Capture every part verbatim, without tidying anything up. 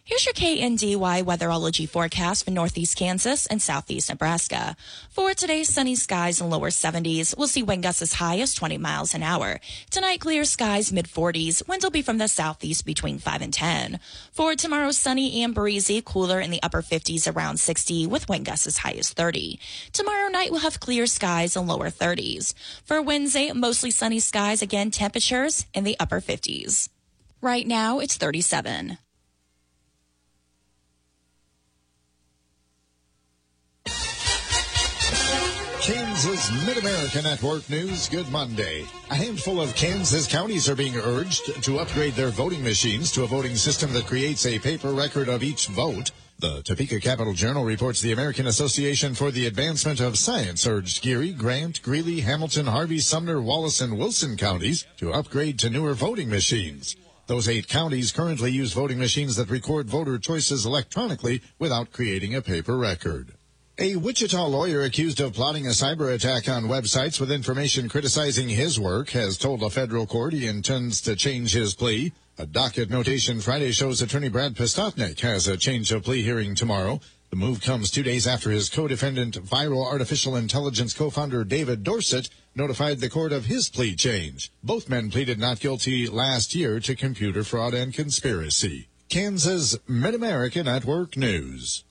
Here's your K N D Y weatherology forecast for northeast Kansas and southeast Nebraska. For today, sunny skies and lower seventies. We'll see wind gusts as high as twenty miles an hour. Tonight, clear skies, mid forties. Winds will be from the southeast between five and ten. For tomorrow, sunny and breezy, cooler in the upper fifties, around sixty, with wind gusts as high as thirty. Tomorrow night, we'll have clear skies and lower thirties. For Wednesday, mostly sunny skies, again, temperatures in the upper fifties. Right now, it's thirty-seven. Kansas Mid-America Network News. Good Monday. A handful of Kansas counties are being urged to upgrade their voting machines to a voting system that creates a paper record of each vote. The Topeka Capital Journal reports the American Association for the Advancement of Science urged Geary, Grant, Greeley, Hamilton, Harvey, Sumner, Wallace, and Wilson counties to upgrade to newer voting machines. Those eight counties currently use voting machines that record voter choices electronically without creating a paper record. A Wichita lawyer accused of plotting a cyber attack on websites with information criticizing his work has told a federal court he intends to change his plea. A docket notation Friday shows attorney Brad Pistotnik has a change of plea hearing tomorrow. The move comes two days after his co-defendant, Viral Artificial Intelligence co-founder David Dorset, notified the court of his plea change. Both men pleaded not guilty last year to computer fraud and conspiracy. Kansas Mid-America Network News.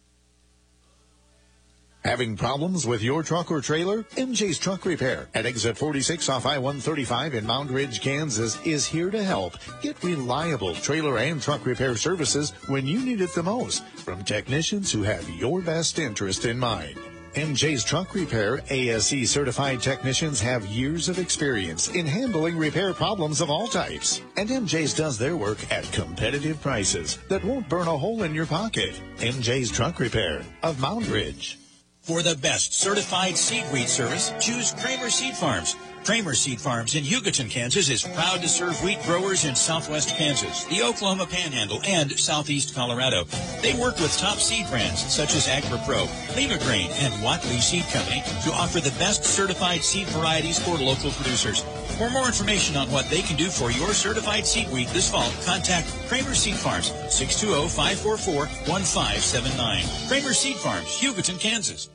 Having problems with your truck or trailer? M J's Truck Repair at exit forty-six off I one thirty-five in Mound Ridge, Kansas is here to help. Get reliable trailer and truck repair services when you need it the most from technicians who have your best interest in mind. M J's Truck Repair A S E certified technicians have years of experience in handling repair problems of all types. And M J's does their work at competitive prices that won't burn a hole in your pocket. M J's Truck Repair of Mound Ridge. For the best certified seed wheat service, choose Kramer Seed Farms. Kramer Seed Farms in Hugoton, Kansas is proud to serve wheat growers in southwest Kansas, the Oklahoma Panhandle, and southeast Colorado. They work with top seed brands such as AgriPro, Lima Grain, and Watley Seed Company to offer the best certified seed varieties for local producers. For more information on what they can do for your certified seed wheat this fall, contact Kramer Seed Farms, six two zero, five four four, one five seven nine. Kramer Seed Farms, Hugoton, Kansas.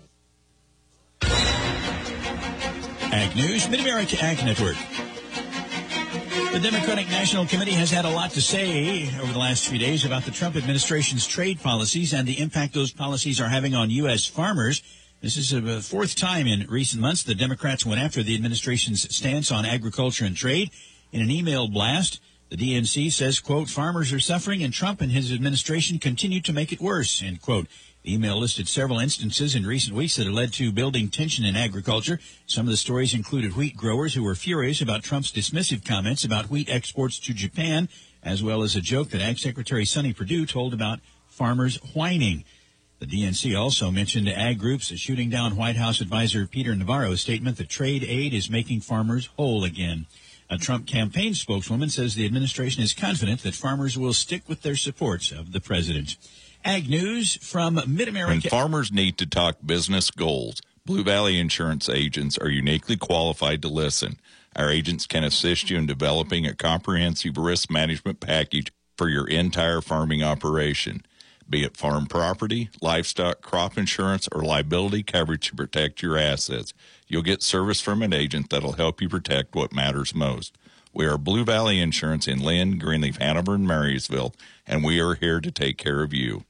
Ag News, Mid-America Ag Network. The Democratic National Committee has had a lot to say over the last few days about the Trump administration's trade policies and the impact those policies are having on U S farmers. This is the fourth time in recent months the Democrats went after the administration's stance on agriculture and trade. In an email blast, the D N C says, quote, farmers are suffering and Trump and his administration continue to make it worse, end quote. The email listed several instances in recent weeks that have led to building tension in agriculture. Some of the stories included wheat growers who were furious about Trump's dismissive comments about wheat exports to Japan, as well as a joke that Ag Secretary Sonny Perdue told about farmers whining. The D N C also mentioned ag groups shooting down White House advisor Peter Navarro's statement that trade aid is making farmers whole again. A Trump campaign spokeswoman says the administration is confident that farmers will stick with their support of the president. Ag News from Mid-America. When farmers need to talk business goals, Blue Valley Insurance agents are uniquely qualified to listen. Our agents can assist you in developing a comprehensive risk management package for your entire farming operation, be it farm property, livestock, crop insurance, or liability coverage to protect your assets. You'll get service from an agent that'll help you protect what matters most. We are Blue Valley Insurance in Lynn, Greenleaf, Hanover, and Marysville, and we are here to take care of you.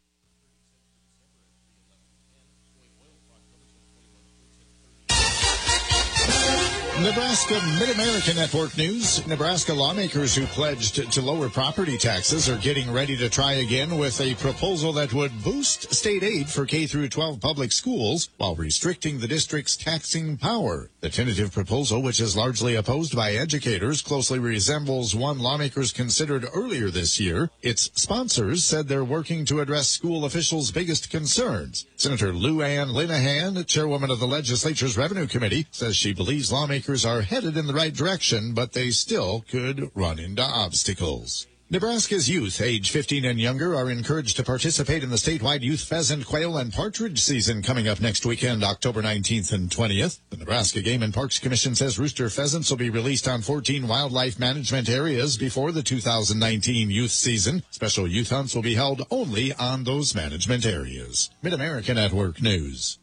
Nebraska Mid-America Network News. Nebraska lawmakers who pledged to lower property taxes are getting ready to try again with a proposal that would boost state aid for K through twelve public schools while restricting the district's taxing power. The tentative proposal, which is largely opposed by educators, closely resembles one lawmakers considered earlier this year. Its sponsors said they're working to address school officials' biggest concerns. Senator Lou Ann Linehan, chairwoman of the legislature's Revenue Committee, says she believes lawmakers are headed in the right direction, but they still could run into obstacles. Nebraska's youth, age fifteen and younger, are encouraged to participate in the statewide youth pheasant, quail, and partridge season coming up next weekend, October nineteenth and twentieth. The Nebraska Game and Parks Commission says rooster pheasants will be released on fourteen wildlife management areas before the two thousand nineteen youth season. Special youth hunts will be held only on those management areas. Mid-America Network News.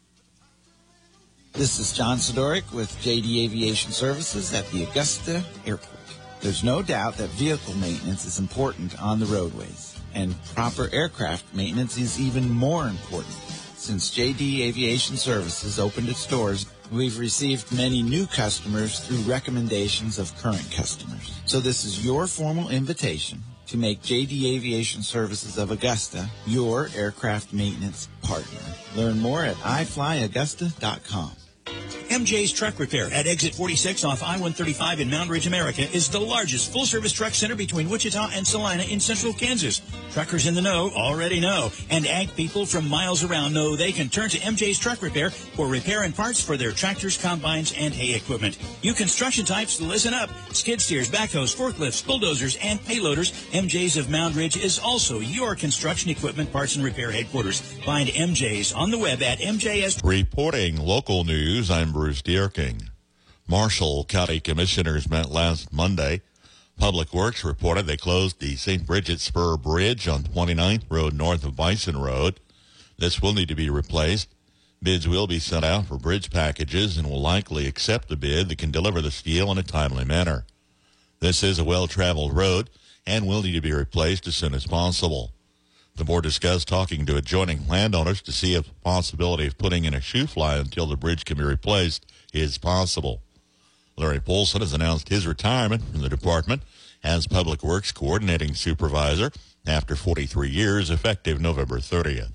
This is John Sidoric with J D Aviation Services at the Augusta Airport. There's no doubt that vehicle maintenance is important on the roadways, and proper aircraft maintenance is even more important. Since J D Aviation Services opened its doors, we've received many new customers through recommendations of current customers. So this is your formal invitation to make J D Aviation Services of Augusta your aircraft maintenance partner. Learn more at i fly augusta dot com. M J's Truck Repair at Exit forty-six off I one thirty-five in Mound Ridge, America is the largest full-service truck center between Wichita and Salina in central Kansas. Truckers in the know already know, and ag people from miles around know they can turn to M J's Truck Repair for repair and parts for their tractors, combines, and hay equipment. You construction types, listen up. Skid steers, backhoes, forklifts, bulldozers, and payloaders. M J's of Mound Ridge is also your construction equipment parts and repair headquarters. Find M J's on the web at M J S. Reporting local news, I'm Bruce Dierking. Marshall County Commissioners met last Monday. Public Works reported they closed the Saint Bridget Spur Bridge on twenty-ninth Road north of Bison Road. This will need to be replaced. Bids will be sent out for bridge packages and will likely accept a bid that can deliver the steel in a timely manner. This is a well-traveled road and will need to be replaced as soon as possible. The board discussed talking to adjoining landowners to see if the possibility of putting in a shoe fly until the bridge can be replaced is possible. Larry Polson has announced his retirement from the department as Public Works Coordinating Supervisor after forty-three years, effective November thirtieth.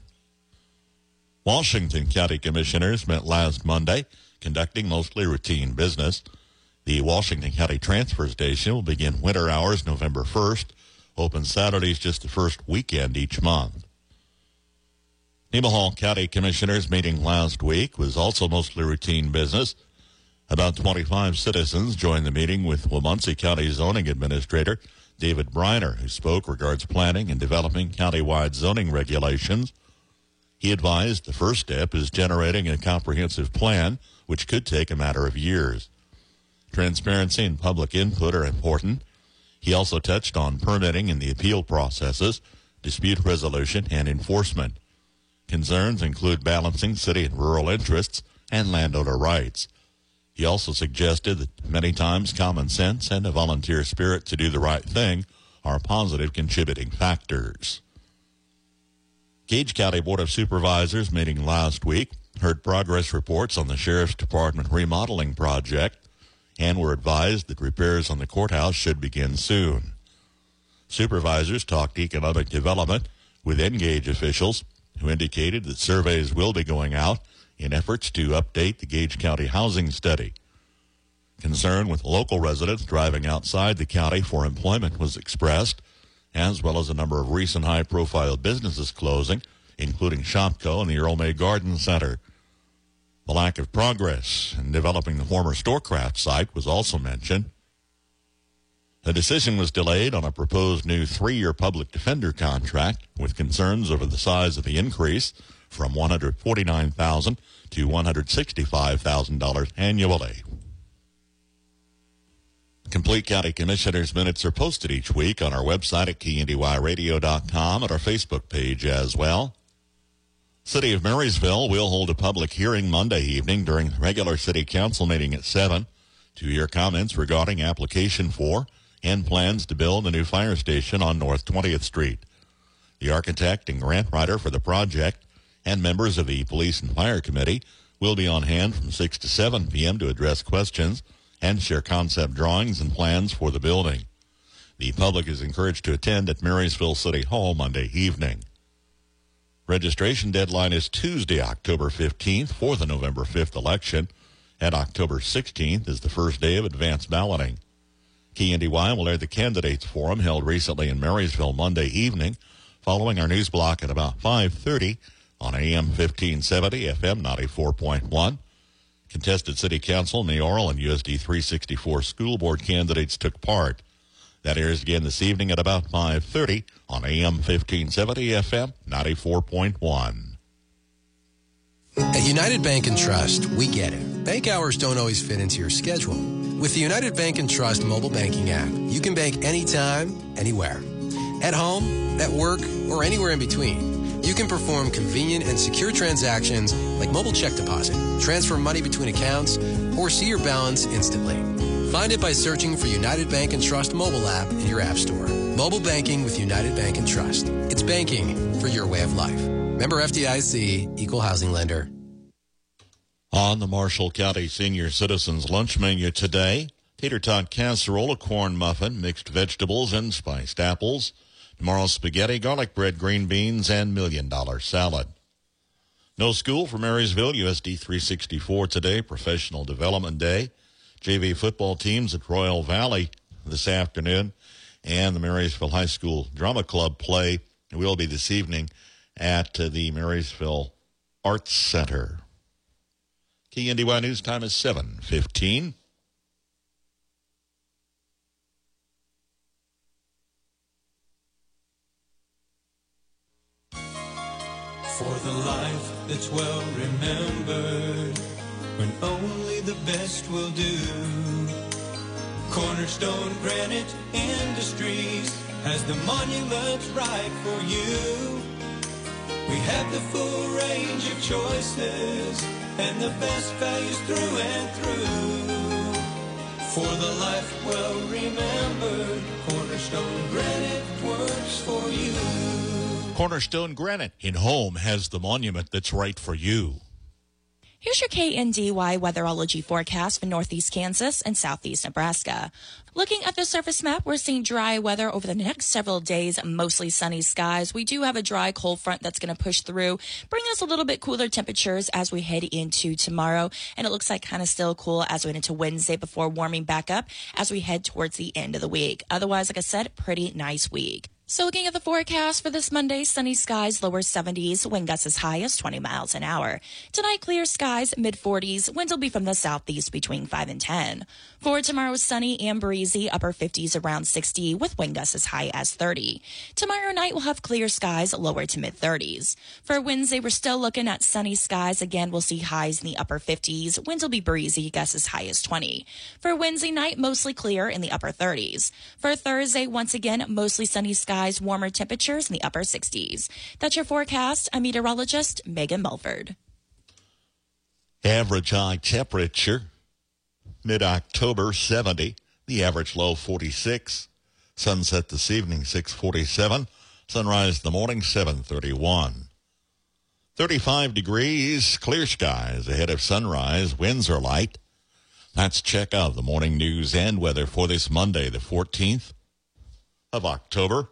Washington County Commissioners met last Monday, conducting mostly routine business. The Washington County Transfer Station will begin winter hours November first, open Saturdays just the first weekend each month. Nemaha County Commissioners meeting last week was also mostly routine business. About twenty-five citizens joined the meeting with Wamunsie County Zoning Administrator David Briner, who spoke regards planning and developing countywide zoning regulations. He advised the first step is generating a comprehensive plan, which could take a matter of years. Transparency and public input are important. He also touched on permitting and the appeal processes, dispute resolution, and enforcement. Concerns include balancing city and rural interests and landowner rights. He also suggested that many times common sense and a volunteer spirit to do the right thing are positive contributing factors. Gage County Board of Supervisors meeting last week heard progress reports on the Sheriff's Department remodeling project and were advised that repairs on the courthouse should begin soon. Supervisors talked economic development with Engage officials who indicated that surveys will be going out in efforts to update the Gage County housing study. Concern with local residents driving outside the county for employment was expressed, as well as a number of recent high-profile businesses closing, including Shopko and the Earl May Garden Center. The lack of progress in developing the former Storecraft site was also mentioned. A decision was delayed on a proposed new three-year public defender contract with concerns over the size of the increase from one hundred forty-nine thousand dollars to one hundred sixty-five thousand dollars annually. Complete County Commissioners' minutes are posted each week on our website at K N D Y radio dot com and our Facebook page as well. City of Marysville will hold a public hearing Monday evening during the regular City Council meeting at seven to hear comments regarding application for and plans to build a new fire station on North twentieth Street. The architect and grant writer for the project and members of the Police and Fire Committee will be on hand from six to seven p.m. to address questions and share concept drawings and plans for the building. The public is encouraged to attend at Marysville City Hall Monday evening. Registration deadline is Tuesday, October fifteenth for the November fifth election, and October sixteenth is the first day of advance balloting. K N D Y will air the candidates forum held recently in Marysville Monday evening, following our news block at about five thirty on A M fifteen seventy, F M ninety-four point one. Contested City Council, mayoral, and U S D three sixty-four school board candidates took part. That airs again this evening at about five thirty on A M fifteen seventy, F M ninety-four point one. At United Bank and Trust, we get it. Bank hours don't always fit into your schedule. With the United Bank and Trust mobile banking app, you can bank anytime, anywhere. At home, at work, or anywhere in between. You can perform convenient and secure transactions like mobile check deposit, transfer money between accounts, or see your balance instantly. Find it by searching for United Bank and Trust mobile app in your app store. Mobile banking with United Bank and Trust. It's banking for your way of life. Member F D I C, Equal Housing Lender. On the Marshall County Senior Citizens lunch menu today, tater tot casserole, a corn muffin, mixed vegetables, and spiced apples. Tomorrow, spaghetti, garlic bread, green beans, and million dollar salad. No school for Marysville, U S D three sixty-four today, Professional Development Day. J V football teams at Royal Valley this afternoon, and the Marysville High School Drama Club play will be this evening at uh, the Marysville Arts Center. K N D Y News time is seven fifteen. For the life that's well remembered, when only the best will do. Cornerstone Granite Industries has the monuments right for you. We have the full range of choices and the best values through and through. For the life well remembered, Cornerstone Granite works for you. Cornerstone Granite in home has the monument that's right for you. Here's your K N D Y weatherology forecast for northeast Kansas and southeast Nebraska. Looking at the surface map, we're seeing dry weather over the next several days, mostly sunny skies. We do have a dry cold front that's going to push through, bring us a little bit cooler temperatures as we head into tomorrow. And it looks like kind of still cool as we head into Wednesday before warming back up as we head towards the end of the week. Otherwise, like I said, pretty nice week. So looking at the forecast for this Monday, sunny skies, lower seventies, wind gusts as high as twenty miles an hour. Tonight, clear skies, mid forties, winds will be from the southeast between five and ten. For tomorrow, sunny and breezy, upper fifties around sixty, with wind gusts as high as thirty. Tomorrow night, we'll have clear skies, lower to mid thirties. For Wednesday, we're still looking at sunny skies. Again, we'll see highs in the upper fifties. Winds will be breezy, gusts as high as twenty. For Wednesday night, mostly clear in the upper thirties. For Thursday, once again, mostly sunny skies, warmer temperatures in the upper sixties. That's your forecast. I'm meteorologist Megan Mulford. Average high temperature, mid-October, seventy. The average low, forty-six. Sunset this evening, six forty-seven. Sunrise in the morning, seven thirty-one. thirty-five degrees, clear skies ahead of sunrise. Winds are light. That's check of the morning news and weather for this Monday, the fourteenth of October.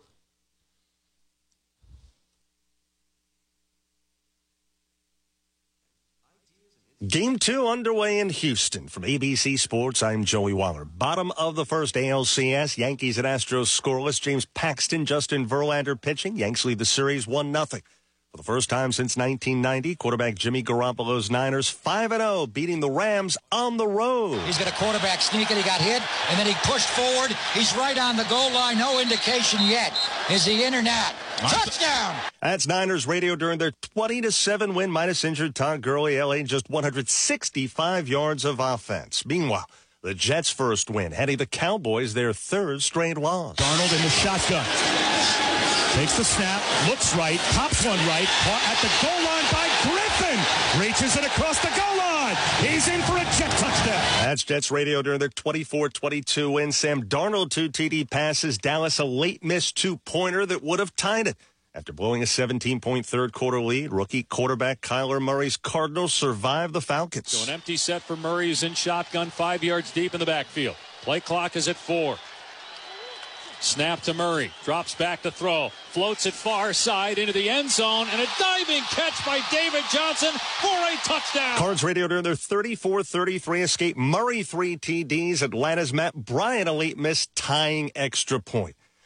Game two underway in Houston. From A B C Sports, I'm Joey Waller. Bottom of the first A L C S. Yankees and Astros scoreless. James Paxton, Justin Verlander pitching. Yanks lead the series one nothing. For the first time since nineteen ninety, quarterback Jimmy Garoppolo's Niners five and oh, beating the Rams on the road. He's got a quarterback sneak and he got hit, and then he pushed forward. He's right on the goal line. No indication yet. Is he in or not? Touchdown! That's Niners radio during their twenty to seven win, minus injured Todd Gurley. L A just one hundred sixty-five yards of offense. Meanwhile, the Jets' first win, handing the Cowboys their third straight loss. Darnold in the shotgun. Takes the snap, looks right, pops one right, caught at the goal line by Griffin. Reaches it across the goal line. He's in for a Jet touchdown. That's Jets radio during their twenty-four twenty-two win. Sam Darnold, two T D passes. Dallas, a late missed two-pointer that would have tied it. After blowing a seventeen-point third-quarter lead, rookie quarterback Kyler Murray's Cardinals survived the Falcons. So an empty set for Murray is in shotgun, five yards deep in the backfield. Play clock is at four. Snap to Murray. Drops back to throw. Floats it far side into the end zone. And a diving catch by David Johnson for a touchdown. Cards radio during their thirty-four thirty-three escape. Murray, three T Ds. Atlanta's Matt Bryant, a late miss, tying extra point.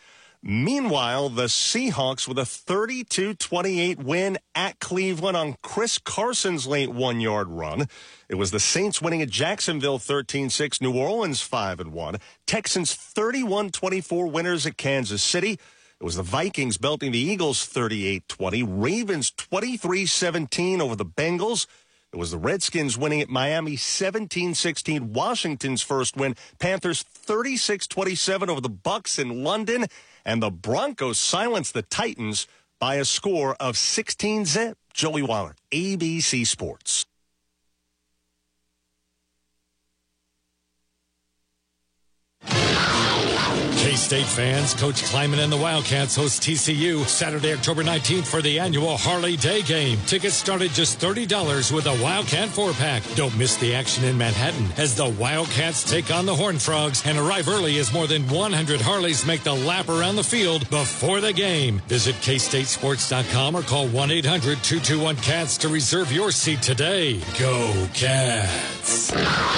Meanwhile, the Seahawks with a thirty-two twenty-eight win at Cleveland on Chris Carson's late one-yard run. It was the Saints winning at Jacksonville thirteen six, New Orleans five and one. Texans thirty-one twenty-four winners at Kansas City. It was the Vikings belting the Eagles thirty-eight twenty. Ravens twenty-three seventeen over the Bengals. It was the Redskins winning at Miami seventeen sixteen. Washington's first win. Panthers thirty-six twenty-seven over the Bucs in London. And the Broncos silenced the Titans by a score of sixteen zip. Joey Waller, A B C Sports. K-State fans, Coach Kleiman and the Wildcats host T C U Saturday, October nineteenth for the annual Harley Day Game. Tickets start at just thirty dollars with a Wildcat four-pack. Don't miss the action in Manhattan as the Wildcats take on the Horned Frogs and arrive early as more than one hundred Harleys make the lap around the field before the game. Visit K State Sports dot com or call one eight hundred two two one cats to reserve your seat today. Go Cats!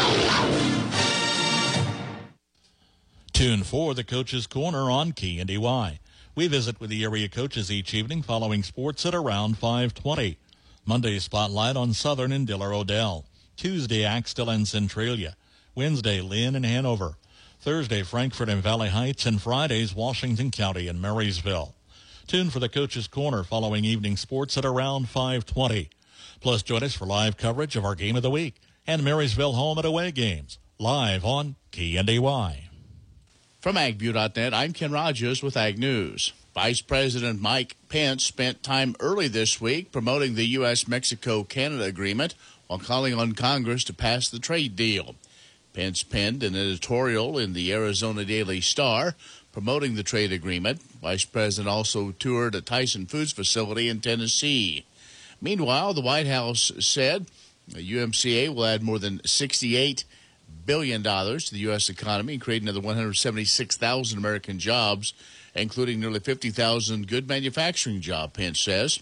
Tune for the Coach's Corner on K N D Y. We visit with the area coaches each evening following sports at around five twenty. Monday Spotlight on Southern and Diller Odell. Tuesday Axtell and Centralia. Wednesday Lynn and Hanover. Thursday Frankfort and Valley Heights. And Fridays Washington County and Marysville. Tune for the Coach's Corner following evening sports at around five twenty. Plus join us for live coverage of our game of the week and Marysville home and away games. Live on K N D Y. From Ag View dot net, I'm Ken Rogers with Ag News. Vice President Mike Pence spent time early this week promoting the U S Mexico Canada agreement while calling on Congress to pass the trade deal. Pence penned an editorial in the Arizona Daily Star promoting the trade agreement. Vice President also toured a Tyson Foods facility in Tennessee. Meanwhile, the White House said the U M C A will add more than sixty-eight billion dollars to the U S economy and create another one hundred seventy-six thousand American jobs, including nearly fifty thousand good manufacturing jobs, Pence says.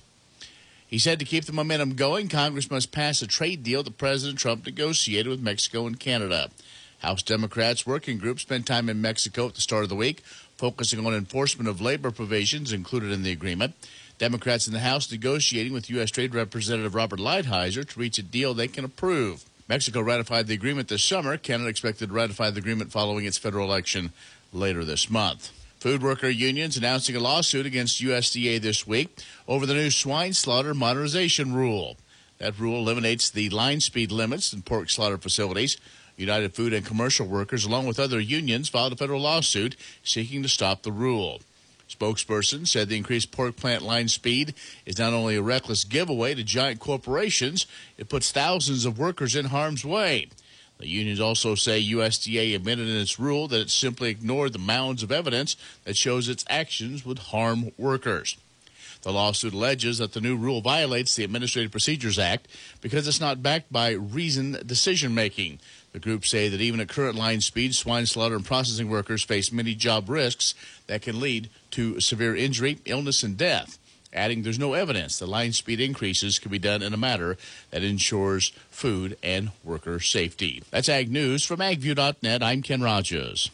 He said to keep the momentum going, Congress must pass a trade deal that President Trump negotiated with Mexico and Canada. House Democrats' working group spent time in Mexico at the start of the week, focusing on enforcement of labor provisions included in the agreement. Democrats in the House negotiating with U S. Trade Representative Robert Lighthizer to reach a deal they can approve. Mexico ratified the agreement this summer. Canada expected to ratify the agreement following its federal election later this month. Food worker unions announcing a lawsuit against U S D A this week over the new swine slaughter modernization rule. That rule eliminates the line speed limits in pork slaughter facilities. United Food and Commercial Workers, along with other unions, filed a federal lawsuit seeking to stop the rule. Spokesperson said the increased pork plant line speed is not only a reckless giveaway to giant corporations, it puts thousands of workers in harm's way. The unions also say U S D A admitted in its rule that it simply ignored the mounds of evidence that shows its actions would harm workers. The lawsuit alleges that the new rule violates the Administrative Procedures Act because it's not backed by reasoned decision-making. The group say that even at current line speeds, swine slaughter and processing workers face many job risks that can lead to severe injury, illness, and death, adding there's no evidence that line speed increases can be done in a manner that ensures food and worker safety. That's Ag News from Ag View dot net. I'm Ken Rogers.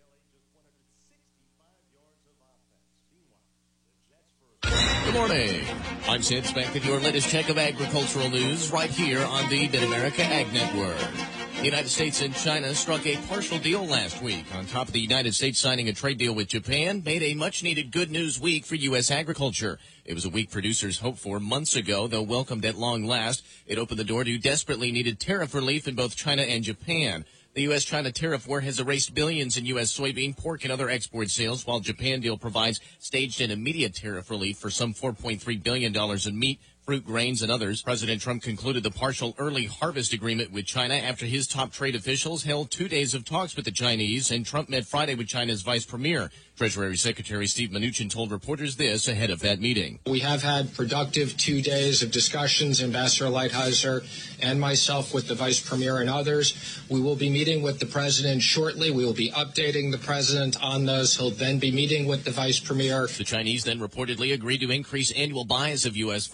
Good morning. I'm Sid Speck with your latest check of agricultural news right here on the Mid-America Ag Network. The United States and China struck a partial deal last week. On top of the United States signing a trade deal with Japan, made a much-needed good news week for U S agriculture. It was a week producers hoped for months ago, though welcomed at long last. It opened the door to desperately needed tariff relief in both China and Japan. The U S China tariff war has erased billions in U S soybean, pork, and other export sales, while Japan deal provides staged and immediate tariff relief for some four point three billion dollars in meat, fruit, grains, and others. President Trump concluded the partial early harvest agreement with China after his top trade officials held two days of talks with the Chinese, and Trump met Friday with China's vice premier. Treasury Secretary Steve Mnuchin told reporters this ahead of that meeting. We have had productive two days of discussions, Ambassador Lighthizer and myself with the vice premier and others. We will be meeting with the president shortly. We will be updating the president on those. He'll then be meeting with the vice premier. The Chinese then reportedly agreed to increase annual buys of U S farm goods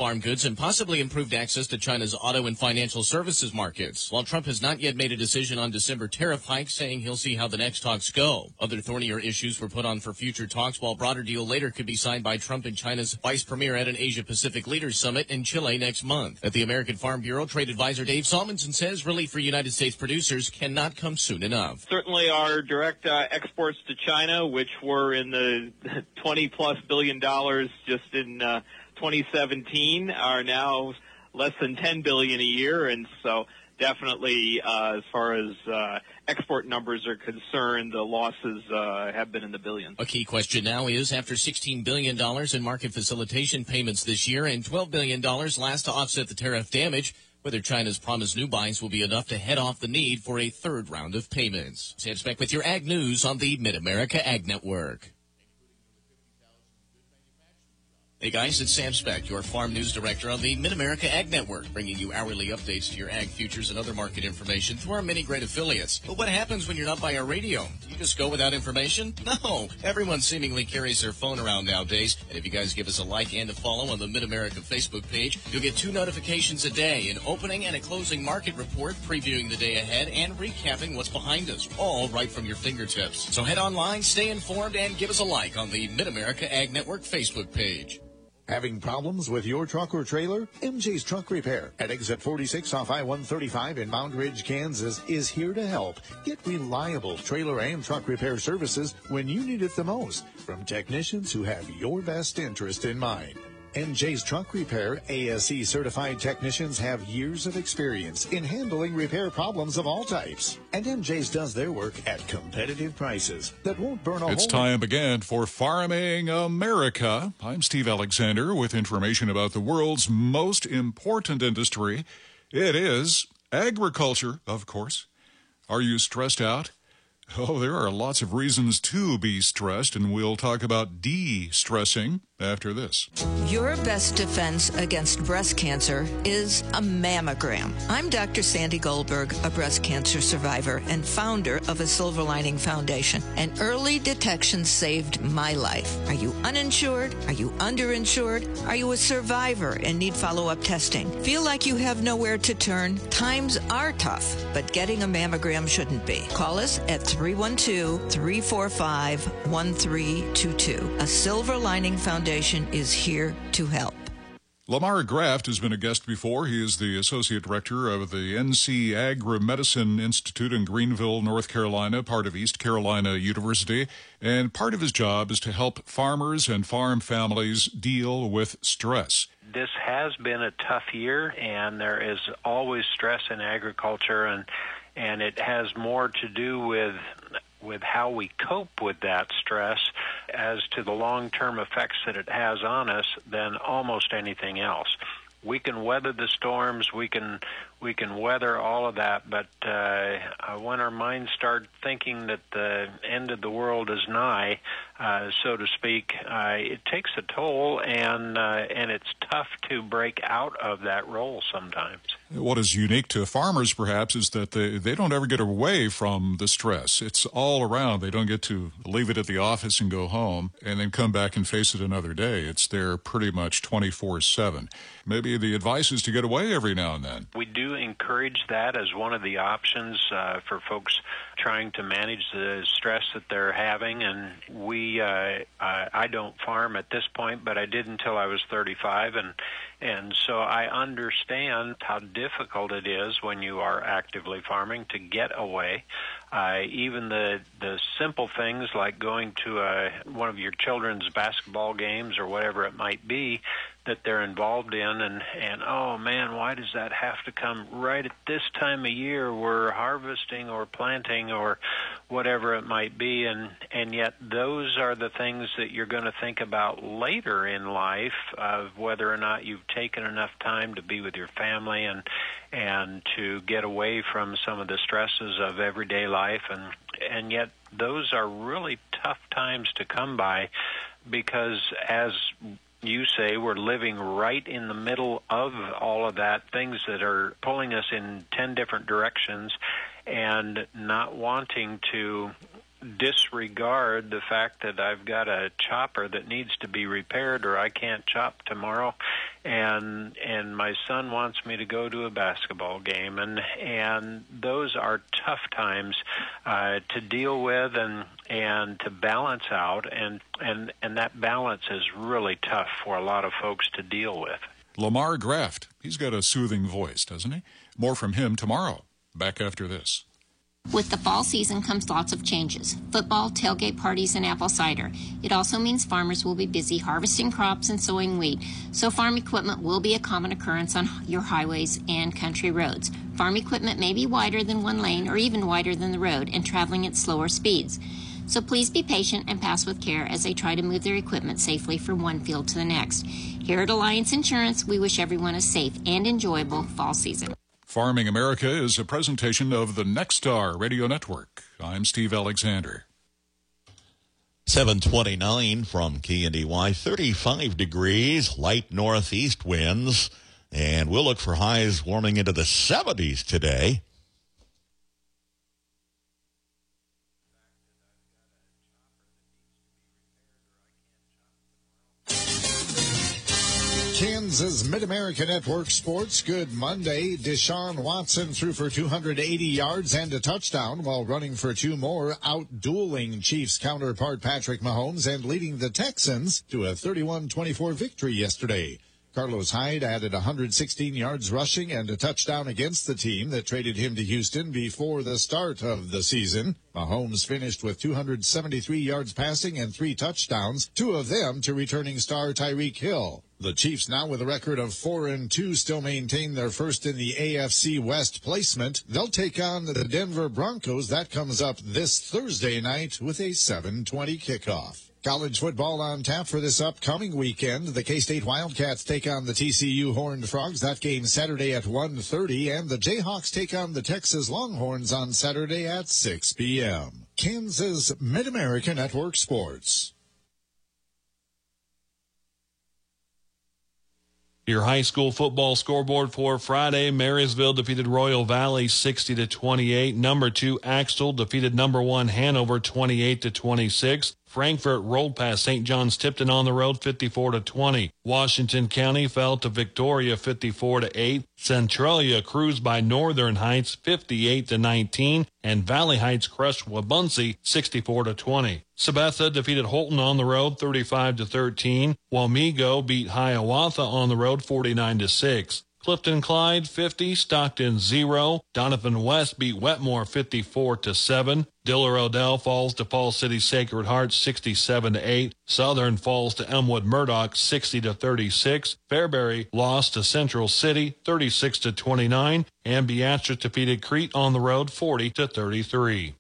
exports and possibly improved access to China's auto and financial services markets. While Trump has not yet made a decision on December tariff hikes, saying he'll see how the next talks go. Other thornier issues were put on for future talks, while broader deal later could be signed by Trump and China's vice premier at an Asia-Pacific Leaders Summit in Chile next month. At the American Farm Bureau, trade advisor Dave Salmonson says relief for United States producers cannot come soon enough. Certainly our direct uh, exports to China, which were in the twenty plus billion dollars just in uh, twenty seventeen, are now less than ten billion a year, and so definitely uh, as far as uh, export numbers are concerned, the losses uh, have been in the billions. A key question now is, after sixteen billion dollars in market facilitation payments this year and twelve billion dollars last to offset the tariff damage, whether China's promised new buys will be enough to head off the need for a third round of payments. Sam Speck with your Ag News on the Mid-America Ag Network. Hey guys, it's Sam Speck, your Farm News Director on the Mid-America Ag Network, bringing you hourly updates to your ag futures and other market information through our many great affiliates. But what happens when you're not by our radio? You just go without information? No. Everyone seemingly carries their phone around nowadays. And if you guys give us a like and a follow on the Mid-America Facebook page, you'll get two notifications a day, an opening and a closing market report, previewing the day ahead and recapping what's behind us, all right from your fingertips. So head online, stay informed, and give us a like on the Mid-America Ag Network Facebook page. Having problems with your truck or trailer? M J's Truck Repair at exit forty-six off I one thirty-five in Mound Ridge, Kansas is here to help. Get reliable trailer and truck repair services when you need it the most from technicians who have your best interest in mind. M J's Truck Repair A S E certified technicians have years of experience in handling repair problems of all types. And M J's does their work at competitive prices that won't burn a hole. It's time again for Farming America. I'm Steve Alexander with information about the world's most important industry. It is agriculture, of course. Are you stressed out? Oh, there are lots of reasons to be stressed, and we'll talk about de-stressing after this. Your best defense against breast cancer is a mammogram. I'm Doctor Sandy Goldberg, a breast cancer survivor and founder of a Silver Lining Foundation. And early detection saved my life. Are you uninsured? Are you underinsured? Are you a survivor and need follow-up testing? Feel like you have nowhere to turn? Times are tough, but getting a mammogram shouldn't be. Call us at three one two, three four five, one three two two. A Silver Lining Foundation is here to help. Lamar Graft has been a guest before. He is the Associate Director of the N C Agri-Medicine Institute in Greenville, North Carolina, part of East Carolina University. And part of his job is to help farmers and farm families deal with stress. This has been a tough year, and there is always stress in agriculture, and and it has more to do with with how we cope with that stress as to the long-term effects that it has on us than almost anything else. We can weather the storms, we can we can weather all of that, but uh, when our minds start thinking that the end of the world is nigh, uh, so to speak, uh, it takes a toll, and uh, and it's tough to break out of that role sometimes. What is unique to farmers, perhaps, is that they, they don't ever get away from the stress. It's all around. They don't get to leave it at the office and go home and then come back and face it another day. It's there pretty much twenty-four seven. Maybe the advice is to get away every now and then. We do encourage that as one of the options uh, for folks trying to manage the stress that they're having. And we, uh, I, I don't farm at this point, but I did until I was thirty-five, and and so I understand how difficult it is when you are actively farming to get away. Uh, even the the simple things like going to a, one of your children's basketball games or whatever it might be that they're involved in, and, and oh man, why does that have to come right at this time of year? We're harvesting or planting or whatever it might be, and, and yet those are the things that you're going to think about later in life, of whether or not you've taken enough time to be with your family and and to get away from some of the stresses of everyday life, and and yet those are really tough times to come by, because as you say, we're living right in the middle of all of that, things that are pulling us in ten different directions, and not wanting to disregard the fact that I've got a chopper that needs to be repaired or I can't chop tomorrow, and and my son wants me to go to a basketball game, and and those are tough times uh, to deal with and and to balance out, and and and that balance is really tough for a lot of folks to deal with. Lamar Graft, he's got a soothing voice, doesn't he? More from him tomorrow. Back after this. With the fall season comes lots of changes. Football, tailgate parties, and apple cider. It also means farmers will be busy harvesting crops and sowing wheat, so farm equipment will be a common occurrence on your highways and country roads. Farm equipment may be wider than one lane or even wider than the road and traveling at slower speeds. So please be patient and pass with care as they try to move their equipment safely from one field to the next. Here at Alliance Insurance, we wish everyone a safe and enjoyable fall season. Farming America is a presentation of the Nexstar Radio Network. I'm Steve Alexander. seven twenty-nine from K N D Y, thirty-five degrees, light northeast winds, and we'll look for highs warming into the seventies today. Kansas Mid-America Network Sports. Good Monday. Deshaun Watson threw for two hundred eighty yards and a touchdown while running for two more, out-dueling Chiefs counterpart Patrick Mahomes and leading the Texans to a thirty-one twenty-four victory yesterday. Carlos Hyde added one hundred sixteen yards rushing and a touchdown against the team that traded him to Houston before the start of the season. Mahomes finished with two hundred seventy-three yards passing and three touchdowns, two of them to returning star Tyreek Hill. The Chiefs, now with a record of four and two, still maintain their first in the A F C West placement. They'll take on the Denver Broncos. That comes up this Thursday night with a seven twenty kickoff. College football on tap for this upcoming weekend. The K-State Wildcats take on the T C U Horned Frogs. That game Saturday at one thirty. And the Jayhawks take on the Texas Longhorns on Saturday at six p.m. Kansas Mid-America Network Sports. Your high school football scoreboard for Friday: Marysville defeated Royal Valley sixty to twenty-eight. Number two Axtell defeated number one Hanover twenty-eight to twenty-six. Frankfort rolled past Saint John's Tipton on the road fifty-four to twenty. Washington County fell to Victoria fifty-four to eight. Centralia cruised by Northern Heights fifty-eight to nineteen, and Valley Heights crushed Wabaunsee sixty-four to twenty. Sabetha defeated Holton on the road thirty-five to thirteen. Wamego beat Hiawatha on the road forty-nine to six. Clifton Clyde fifty, Stockton zero. Donovan West beat Wetmore fifty-four to seven. Diller Odell falls to Falls City Sacred Heart sixty-seven to eight. Southern falls to Elmwood Murdoch sixty to thirty-six. Fairbury lost to Central City thirty-six to twenty-nine, and Beatrice defeated Crete on the road forty to thirty-three.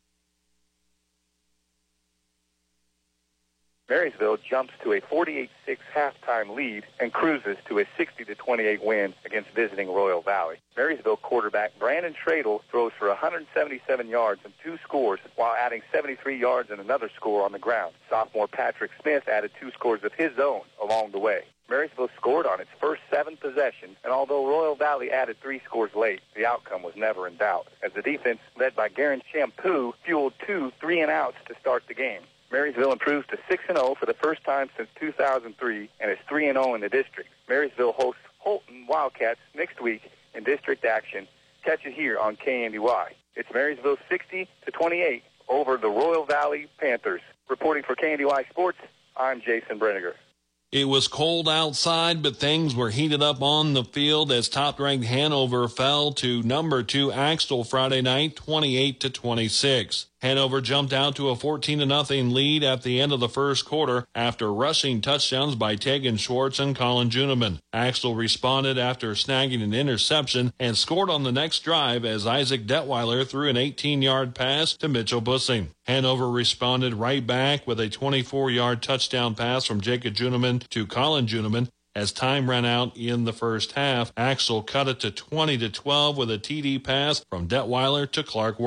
Marysville jumps to a forty-eight six halftime lead and cruises to a sixty to twenty-eight win against visiting Royal Valley. Marysville quarterback Brandon Schradel throws for one hundred seventy-seven yards and two scores while adding seventy-three yards and another score on the ground. Sophomore Patrick Smith added two scores of his own along the way. Marysville scored on its first seven possessions, and although Royal Valley added three scores late, the outcome was never in doubt, as the defense, led by Garen Shampoo, fueled two three-and-outs to start the game. Marysville improves to six and oh for the first time since two thousand three and is three and oh in the district. Marysville hosts Holton Wildcats next week in district action. Catch it here on K N D Y. It's Marysville sixty to twenty-eight over the Royal Valley Panthers. Reporting for K N D Y Sports, I'm Jason Brenniger. It was cold outside, but things were heated up on the field as top-ranked Hanover fell to number two Axtell Friday night, twenty-eight to twenty-six. Hanover jumped out to a fourteen to nothing lead at the end of the first quarter after rushing touchdowns by Tegan Schwartz and Colin Juneman. Axtell responded after snagging an interception and scored on the next drive as Isaac Detweiler threw an eighteen-yard pass to Mitchell Bussing. Hanover responded right back with a twenty-four-yard touchdown pass from Jacob Juneman to Colin Juneman. As time ran out in the first half, Axtell cut it to twenty to twelve with a T D pass from Detweiler to Clark Werner.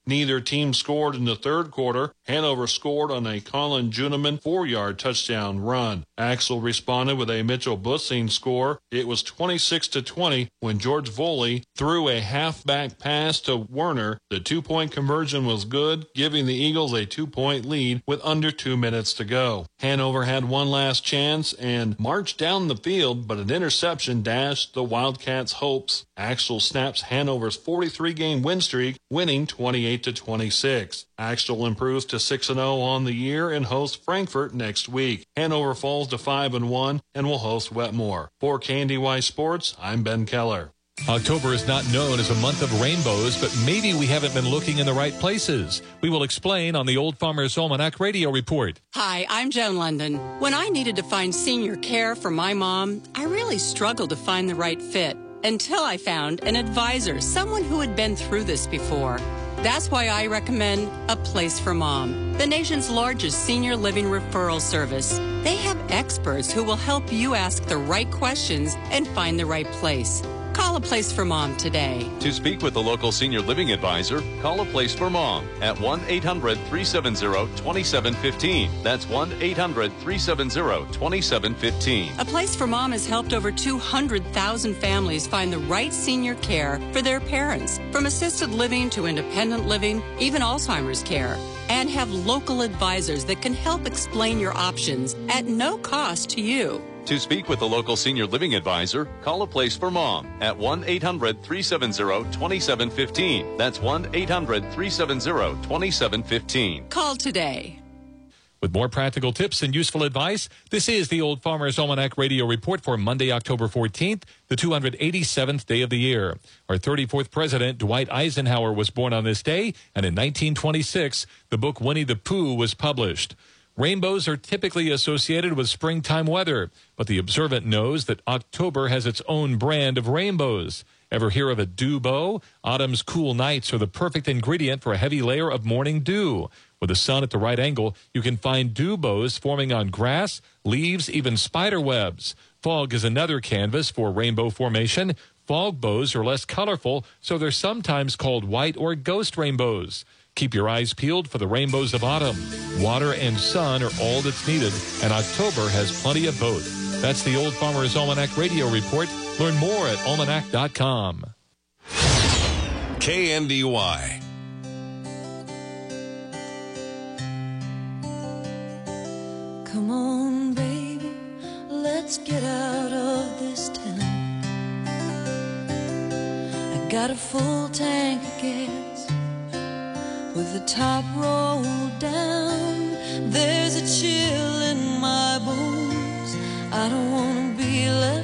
Neither team scored in the third quarter. Hanover scored on a Colin Juneman four-yard touchdown run. Axel responded with a Mitchell Bussing score. It was twenty-six to twenty when George Voley threw a halfback pass to Werner. The two-point conversion was good, giving the Eagles a two-point lead with under two minutes to go. Hanover had one last chance and marched down the field, but an interception dashed the Wildcats' hopes. Axel snaps Hanover's forty-three game win streak, winning twenty-eight to twenty-six. Axel improves to six and oh on the year and hosts Frankfurt next week. Hanover falls to five and one and will host Wetmore. For K N D Y Sports, I'm Ben Keller. October is not known as a month of rainbows, but maybe we haven't been looking in the right places. We will explain on the Old Farmer's Almanac Radio Report. Hi, I'm Joan London. When I needed to find senior care for my mom, I really struggled to find the right fit until I found an advisor, someone who had been through this before. That's why I recommend A Place for Mom, the nation's largest senior living referral service. They have experts who will help you ask the right questions and find the right place. Call A Place for Mom today. To speak with a local senior living advisor, call A Place for Mom at one eight hundred, three seven zero, two seven one five. That's one eight hundred, three seven zero, two seven one five. A Place for Mom has helped over two hundred thousand families find the right senior care for their parents, from assisted living to independent living, even Alzheimer's care, and have local advisors that can help explain your options at no cost to you. To speak with a local senior living advisor, call A Place for Mom at one eight hundred, three seven zero, two seven one five. That's one eight hundred, three seven zero, two seven one five. Call today. With more practical tips and useful advice, this is the Old Farmer's Almanac Radio Report for Monday, October fourteenth, the two hundred eighty-seventh day of the year. Our thirty-fourth president, Dwight Eisenhower, was born on this day, and in nineteen twenty-six, the book Winnie the Pooh was published. Rainbows are typically associated with springtime weather, but the observant knows that October has its own brand of rainbows. Ever hear of a dew bow? Autumn's cool nights are the perfect ingredient for a heavy layer of morning dew. With the sun at the right angle, you can find dew bows forming on grass, leaves, even spider webs. Fog is another canvas for rainbow formation. Fog bows are less colorful, so they're sometimes called white or ghost rainbows. Keep your eyes peeled for the rainbows of autumn. Water and sun are all that's needed, and October has plenty of both. That's the Old Farmer's Almanac Radio Report. Learn more at almanac dot com. K N D Y. Come on, baby, let's get out of this town. I got a full tank of gas with the top rolled down. There's a chill in my bones. I don't want to be left